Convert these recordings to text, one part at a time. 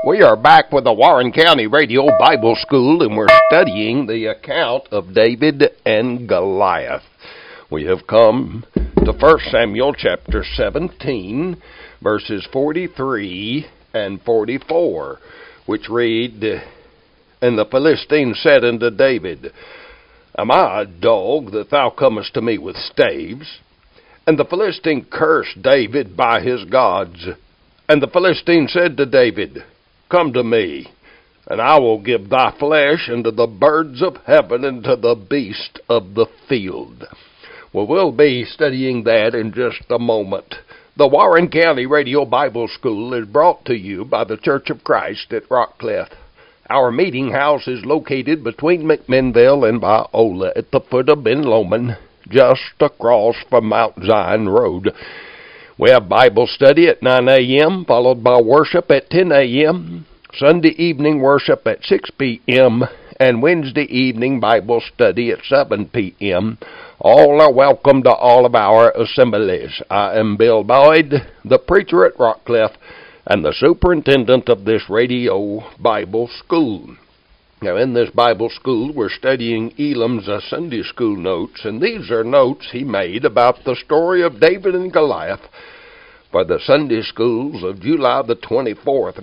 We are back with the Warren County Radio Bible School, and we're studying the account of David and Goliath. We have come to 1 Samuel chapter 17, verses 43 and 44, which read, And the Philistine said unto David, Am I a dog that thou comest to me with staves? And the Philistine cursed David by his gods. And the Philistine said to David, Come to me, and I will give thy flesh unto the birds of heaven and to the beasts of the field. Well, we'll be studying that in just a moment. The Warren County Radio Bible School is brought to you by the Church of Christ at Rockcliff. Our meeting house is located between McMinnville and Viola at the foot of Ben Lomond, just across from Mount Zion Road. We have Bible study at 9 a.m., followed by worship at 10 a.m., Sunday evening worship at 6 p.m., and Wednesday evening Bible study at 7 p.m. All are welcome to all of our assemblies. I am Bill Boyd, the preacher at Rockcliff, and the superintendent of this radio Bible school. Now, in this Bible school, we're studying Elam's Sunday school notes, and these are notes he made about the story of David and Goliath for the Sunday schools of July the 24th,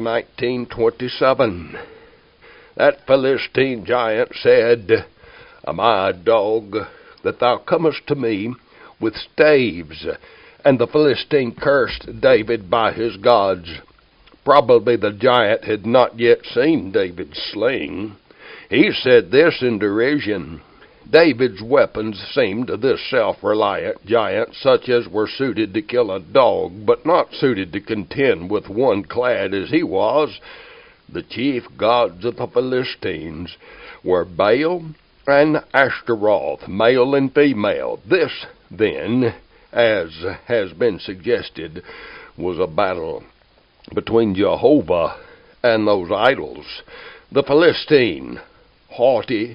1927. That Philistine giant said, Am I a dog that thou comest to me with staves? And the Philistine cursed David by his gods. Probably the giant had not yet seen David's sling. He said this in derision. David's weapons seemed to this self-reliant giant such as were suited to kill a dog, but not suited to contend with one clad as he was. The chief gods of the Philistines were Baal and Ashtaroth, male and female. This, then, as has been suggested, was a battle between Jehovah and those idols. The Philistine, haughty,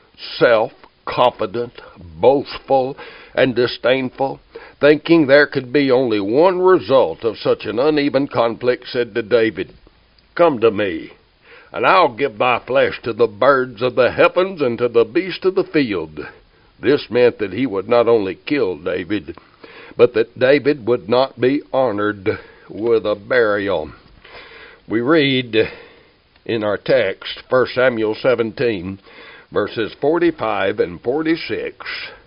self-confident, boastful, and disdainful, thinking there could be only one result of such an uneven conflict, said to David, Come to me, and I'll give thy flesh to the birds of the heavens and to the beasts of the field. This meant that he would not only kill David, but that David would not be honored with a burial. We read in our text, 1 Samuel 17, verses 45 and 46,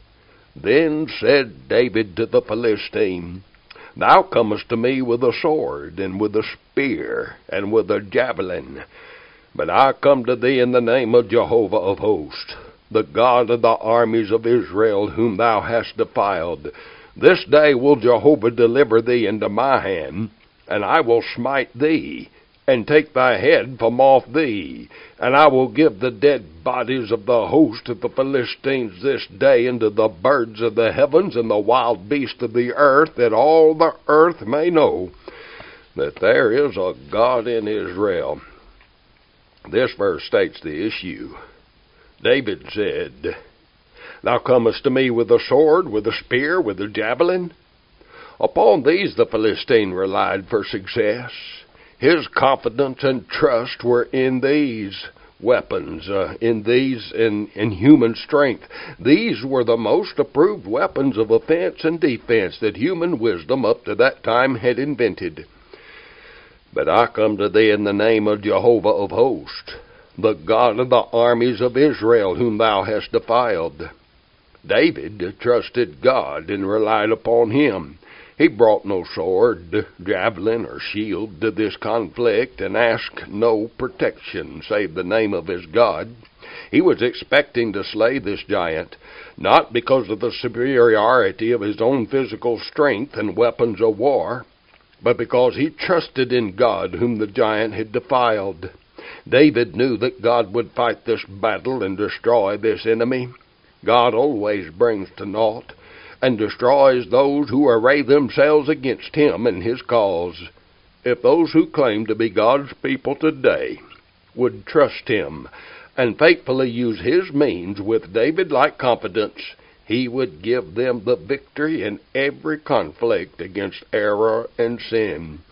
Then said David to the Philistine, Thou comest to me with a sword, and with a spear, and with a javelin. But I come to thee in the name of Jehovah of hosts, the God of the armies of Israel, whom thou hast defiled. This day will Jehovah deliver thee into my hand, and I will smite thee, and take thy head from off thee, and I will give the dead bodies of the host of the Philistines this day unto the birds of the heavens and the wild beasts of the earth, that all the earth may know that there is a God in Israel. This verse states the issue. David said, Thou comest to me with a sword, with a spear, with a javelin. Upon these the Philistine relied for success. His confidence and trust were in these weapons, in human strength. These were the most approved weapons of offense and defense that human wisdom up to that time had invented. But I come to thee in the name of Jehovah of hosts, the God of the armies of Israel, whom thou hast defiled. David trusted God and relied upon him. He brought no sword, javelin, or shield to this conflict, and asked no protection save the name of his God. He was expecting to slay this giant, not because of the superiority of his own physical strength and weapons of war, but because he trusted in God whom the giant had defiled. David knew that God would fight this battle and destroy this enemy. God always brings to naught and destroys those who array themselves against him and his cause. If those who claim to be God's people today would trust him and faithfully use his means with David-like confidence, he would give them the victory in every conflict against error and sin.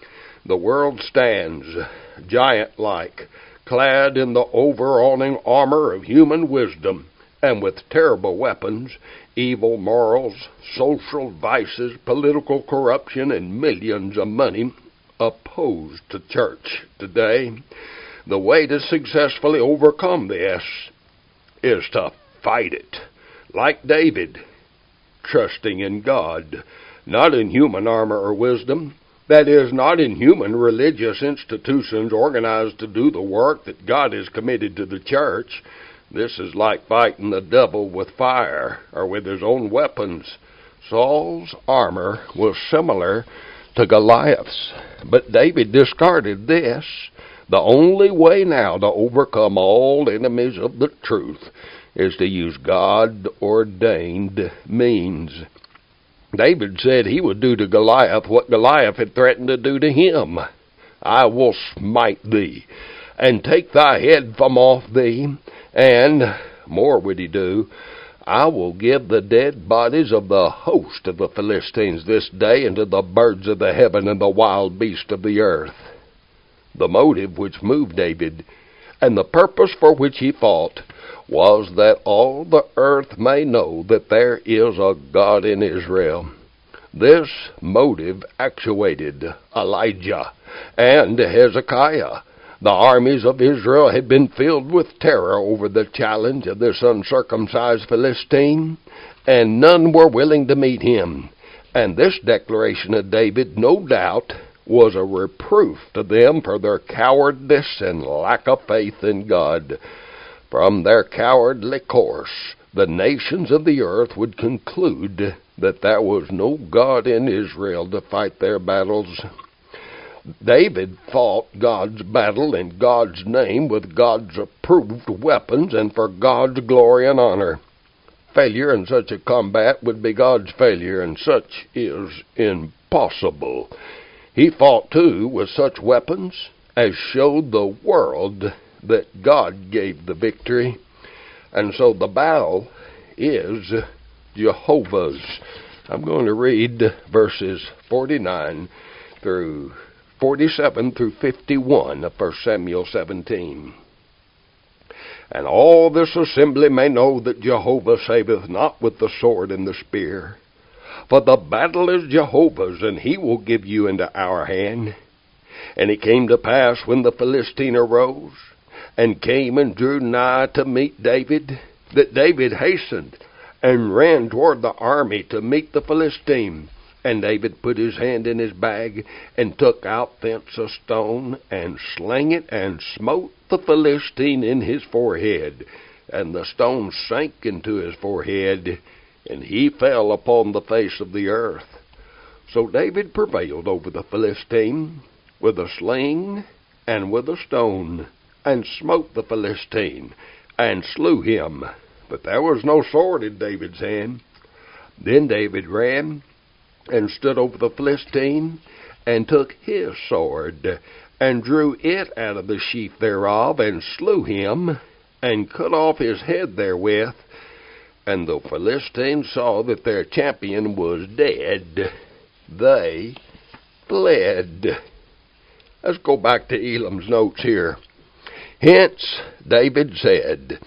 The world stands, giant-like, clad in the overawing armor of human wisdom, and with terrible weapons, evil morals, social vices, political corruption, and millions of money opposed to church today. The way to successfully overcome this is to fight it, like David, trusting in God, not in human armor or wisdom. That is, not in human religious institutions organized to do the work that God has committed to the church. This is like fighting the devil with fire or with his own weapons. Saul's armor was similar to Goliath's, but David discarded this. The only way now to overcome all enemies of the truth is to use God-ordained means. David said he would do to Goliath what Goliath had threatened to do to him. I will smite thee, and take thy head from off thee, and, more would he do, I will give the dead bodies of the host of the Philistines this day unto the birds of the heaven and the wild beasts of the earth. The motive which moved David, and the purpose for which he fought, was that all the earth may know that there is a God in Israel. This motive actuated Elijah and Hezekiah. The armies of Israel had been filled with terror over the challenge of this uncircumcised Philistine, and none were willing to meet him. And this declaration of David, no doubt, was a reproof to them for their cowardice and lack of faith in God. From their cowardly course, the nations of the earth would conclude that there was no God in Israel to fight their battles. David fought God's battle in God's name with God's approved weapons and for God's glory and honor. Failure in such a combat would be God's failure, and such is impossible. He fought, too, with such weapons as showed the world that God gave the victory. And so the battle is Jehovah's. I'm going to read verses 47 through 51 of 1 Samuel 17. And all this assembly may know that Jehovah saveth not with the sword and the spear. For the battle is Jehovah's, and he will give you into our hand. And it came to pass, when the Philistine arose, and came and drew nigh to meet David, that David hastened and ran toward the army to meet the Philistine. And David put his hand in his bag, and took out thence a stone, and slang it, and smote the Philistine in his forehead. And the stone sank into his forehead, and he fell upon the face of the earth. So David prevailed over the Philistine with a sling and with a stone, and smote the Philistine, and slew him. But there was no sword in David's hand. Then David ran and stood over the Philistine, and took his sword, and drew it out of the sheath thereof, and slew him, and cut off his head therewith. And the Philistines saw that their champion was dead, they fled. Let's go back to Elam's notes here. Hence David said,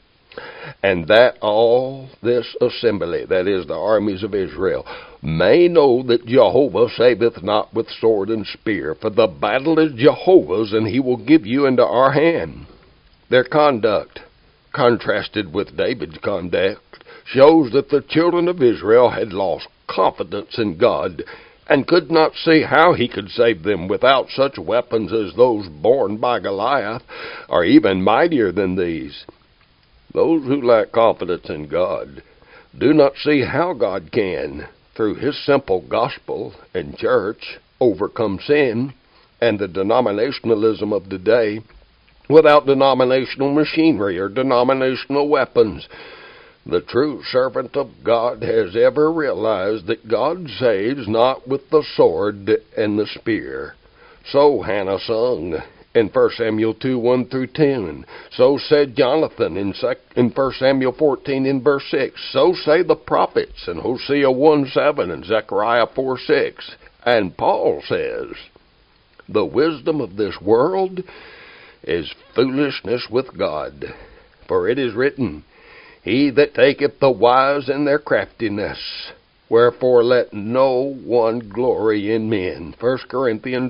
and that all this assembly, that is, the armies of Israel, may know that Jehovah saveth not with sword and spear, for the battle is Jehovah's, and he will give you into our hand. Their conduct, contrasted with David's conduct, shows that the children of Israel had lost confidence in God, and could not see how he could save them without such weapons as those borne by Goliath, or even mightier than these. Those who lack confidence in God do not see how God can, through his simple gospel and church, overcome sin and the denominationalism of today without denominational machinery or denominational weapons. The true servant of God has ever realized that God saves not with the sword and the spear. So Hannah sung in 1 Samuel 2, 1 through 10. So said Jonathan in 1 Samuel 14 in verse 6. So say the prophets in Hosea 1, 7 and Zechariah 4, 6. And Paul says, the The wisdom of this world is foolishness with God. For it is written, He that taketh the wise in their craftiness. Wherefore let no one glory in men. 1 Corinthians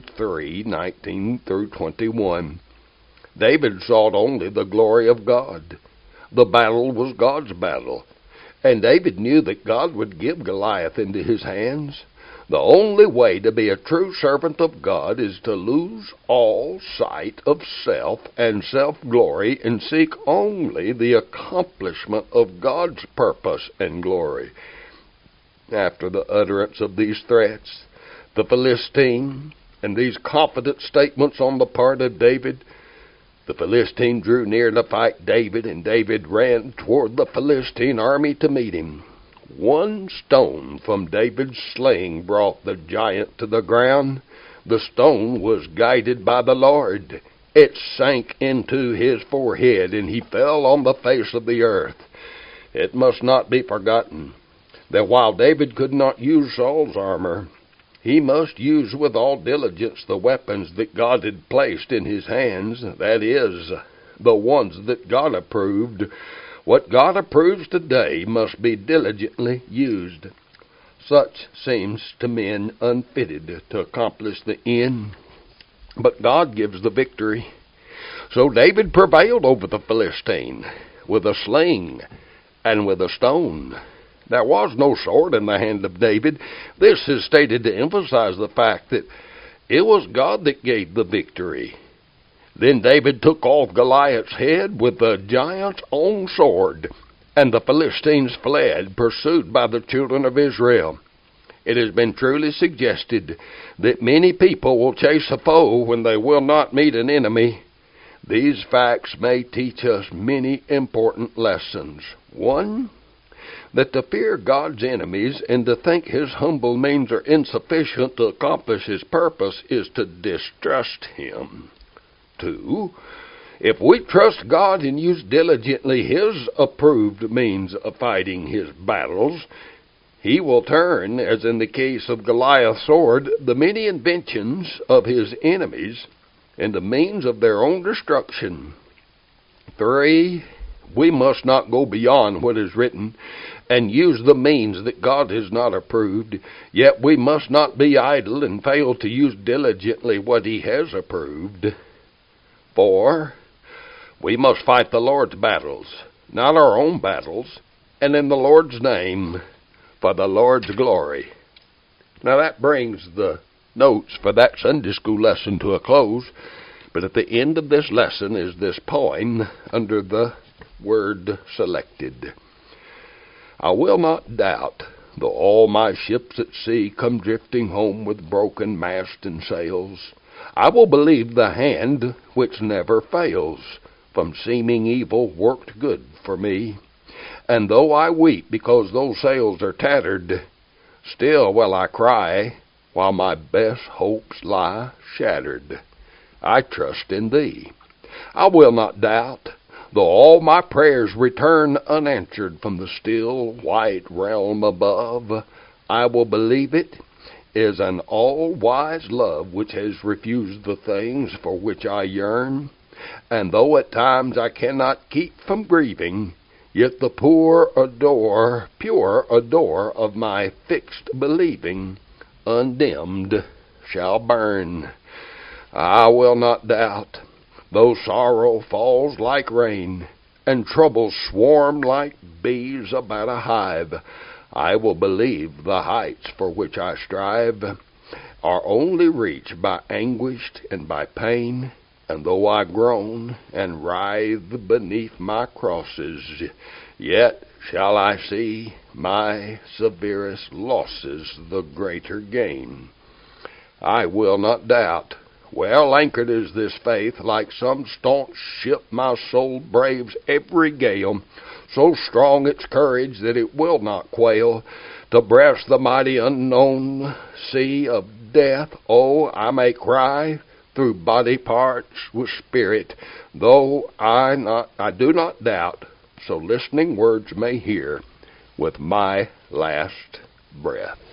3:19 through 21. David sought only the glory of God. The battle was God's battle. And David knew that God would give Goliath into his hands. The only way to be a true servant of God is to lose all sight of self and self-glory and seek only the accomplishment of God's purpose and glory. After the utterance of these threats, the Philistine, and these confident statements on the part of David, the Philistine drew near to fight David, and David ran toward the Philistine army to meet him. One stone from David's sling brought the giant to the ground. The stone was guided by the Lord. It sank into his forehead, and he fell on the face of the earth. It must not be forgotten that while David could not use Saul's armor, he must use with all diligence the weapons that God had placed in his hands, that is, the ones that God approved. What God approves today must be diligently used. Such seems to men unfitted to accomplish the end, but God gives the victory. So David prevailed over the Philistine with a sling and with a stone. There was no sword in the hand of David. This is stated to emphasize the fact that it was God that gave the victory. Then David took off Goliath's head with the giant's own sword, and the Philistines fled, pursued by the children of Israel. It has been truly suggested that many people will chase a foe when they will not meet an enemy. These facts may teach us many important lessons. One, that to fear God's enemies and to think His humble means are insufficient to accomplish His purpose is to distrust Him. 2, if we trust God and use diligently His approved means of fighting His battles, He will turn, as in the case of Goliath's sword, the many inventions of His enemies into means of their own destruction. 3, we must not go beyond what is written and use the means that God has not approved, yet we must not be idle and fail to use diligently what He has approved. 4, we must fight the Lord's battles, not our own battles, and in the Lord's name, for the Lord's glory. Now that brings the notes for that Sunday school lesson to a close, but at the end of this lesson is this poem under the word selected. I will not doubt, though all my ships at sea come drifting home with broken mast and sails, I will believe the hand which never fails from seeming evil worked good for me. And though I weep because those sails are tattered, still will I cry while my best hopes lie shattered. I trust in Thee. I will not doubt, though all my prayers return unanswered from the still white realm above, I will believe it is an all-wise love which has refused the things for which I yearn. And though at times I cannot keep from grieving, yet the pure adore of my fixed believing, undimmed shall burn. I will not doubt, though sorrow falls like rain, and troubles swarm like bees about a hive, I will believe the heights for which I strive are only reached by anguish and by pain. And though I groan and writhe beneath my crosses, yet shall I see my severest losses the greater gain. I will not doubt. Well anchored is this faith, like some staunch ship my soul braves every gale, so strong its courage that it will not quail, to breast the mighty unknown sea of death. Oh, I may cry through body parts with spirit, though I do not doubt, so listening words may hear with my last breath.